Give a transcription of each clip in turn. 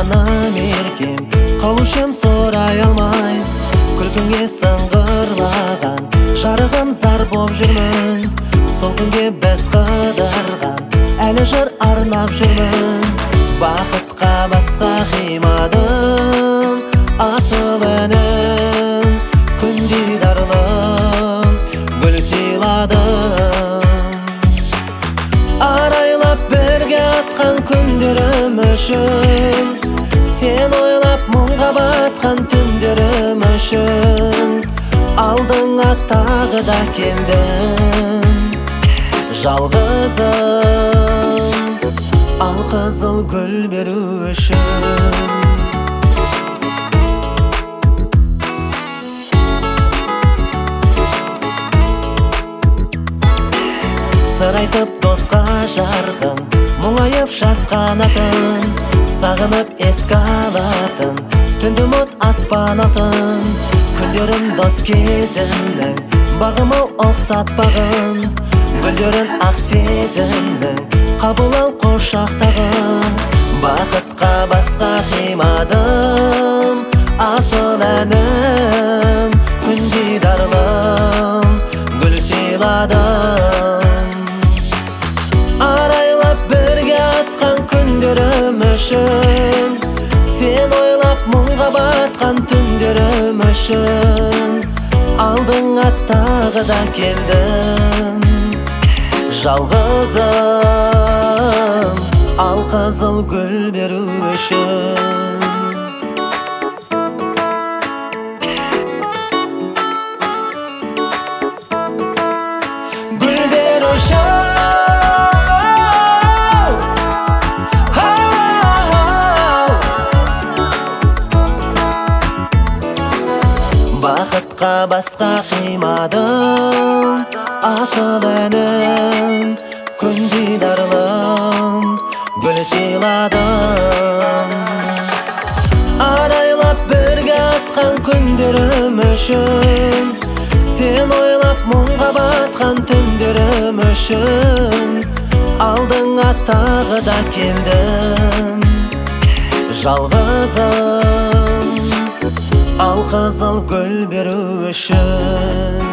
жаным еркем, калышым сорай алмай. Күлкіңе сыңғырлаған жарығым зар боп жүрмін. Сол күнге біз қыдырған әлі жыр арнап жүрмін. Бақытқа басқа қимадым асыл інім, күндей дарлым гүл сыйладым. Арайлап бірге атқан күндерім үшін, сен ойлап мұңға батқан түндерім үшін, алдыңа тағы да келдім жалғызым, ал қызыл гүл беру үшін. Сыр айтып досқа жарқын, мұңайып жасқанатын, сағынып еске алатын түнді мұт аспан алтын. Күндерім дос кезімнің бағымы ұқсатпағын, гүлдерін ақ сезімнің қабыл ал қошақтағын. Бақытқа басқа қимадым асыл әнім, күндей дарлым гүл сыйладым. Арайлап бірге атқан күндерім үшін, сен ойлап мұңға батқан түндерім үшін, алдыңа тағы да келдім жалғызым, ал қызыл гүл беру үшін. Гүл беру үшін бақытқа басқа қимадым асыл інім, күндей дарлым гүл сыйладым. Арайлап бірге атқан күндерім үшін, сен ойлап мұңға батқан түндерім үшін, алдыңа тағы да келдім жалғызым, ал қызыл гүл беру үшін.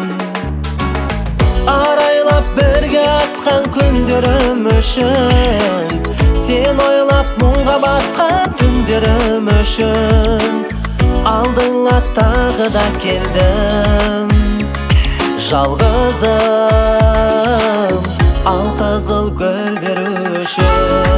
Арайлап бірге атқан күндерім үшін, сен ойлап мұңға батқан түндерім үшін, алдыңа тағы да келдім жалғызым, ал қызыл гүл беру үшін.